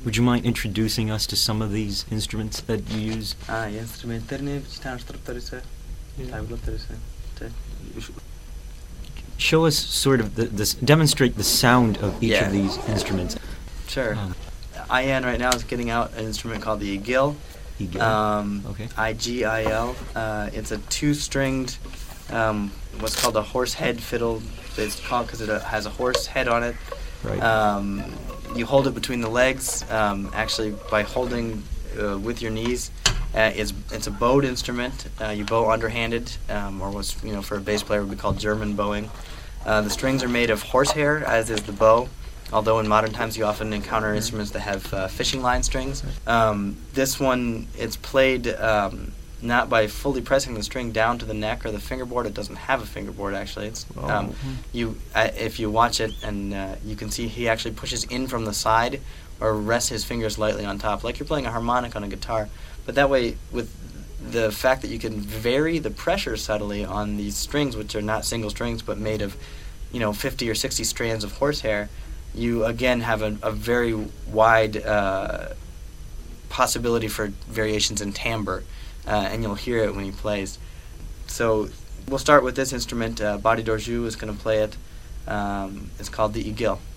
Would you mind introducing us to some of these instruments that you use? Инструментарные танцтруктурисы, тайблотерисы. Show us sort of demonstrate the sound of each Yeah. of these instruments. Sure. Ian right now is getting out an instrument called the igil. Igil. Okay. IGIL. It's a two-stringed, what's called a horse head fiddle. It's called because it has a horse head on it. Right. You hold it between the legs. Actually, by holding with your knees, it's a bowed instrument. You bow underhanded, or what's for a bass player would be called German bowing. The strings are made of horsehair, as is the bow. Although in modern times you often encounter instruments that have fishing line strings. This one, it's played not by fully pressing the string down to the neck or the fingerboard. It doesn't have a fingerboard, actually. It's if you watch it, and you can see he actually pushes in from the side or rests his fingers lightly on top, like you're playing a harmonic on a guitar. But that way, with the fact that you can vary the pressure subtly on these strings, which are not single strings but made of 50 or 60 strands of horsehair, you again have a very wide possibility for variations in timbre, and you'll hear it when he plays. So we'll start with this instrument. Body Dorju is going to play it. It's called the igil.